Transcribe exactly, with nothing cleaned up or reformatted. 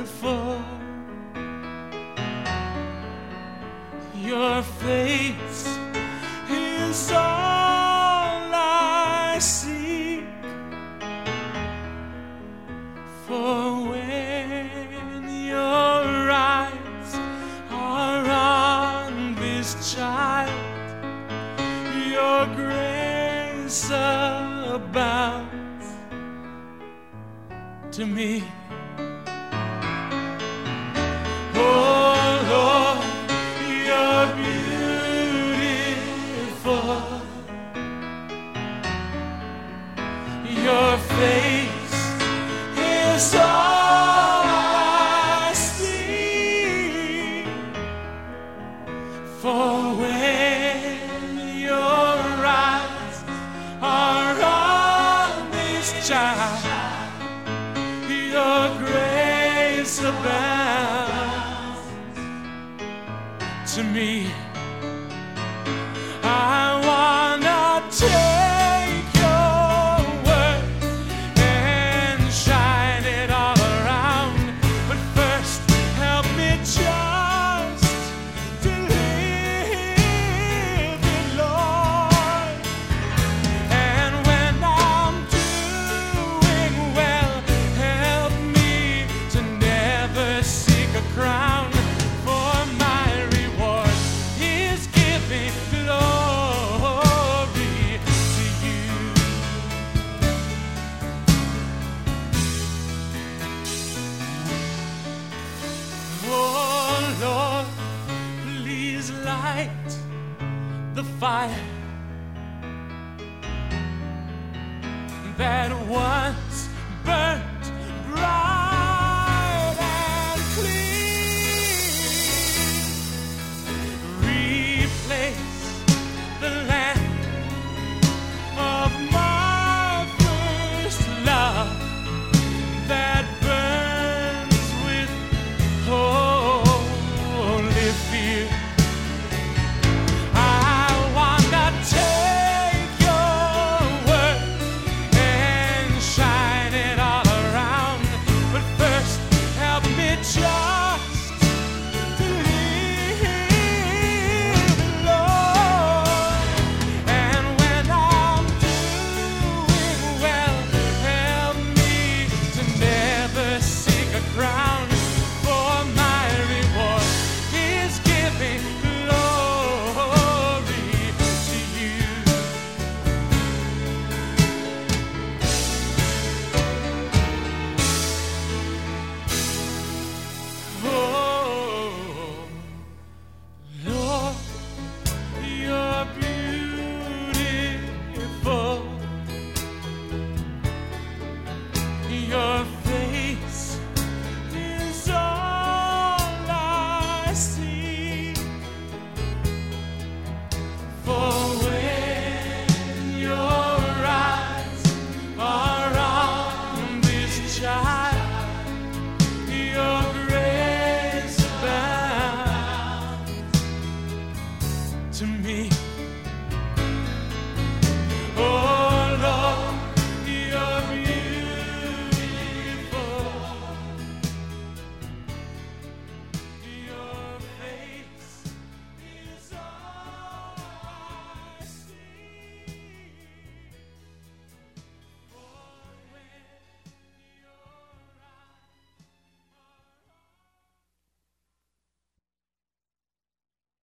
beautiful. Your face is all I seek, for when your eyes are on this child, your grace abounds to me. Oh Lord, you're beautiful. Your face is all I see, for when your eyes are on this child, your grace abounds to me. I wanna take your word and shine it all around, but first help me just to live it, Lord. And when I'm doing well, help me to never seek a crown, for my reward is giving glory to you. Oh Lord, please light the fire that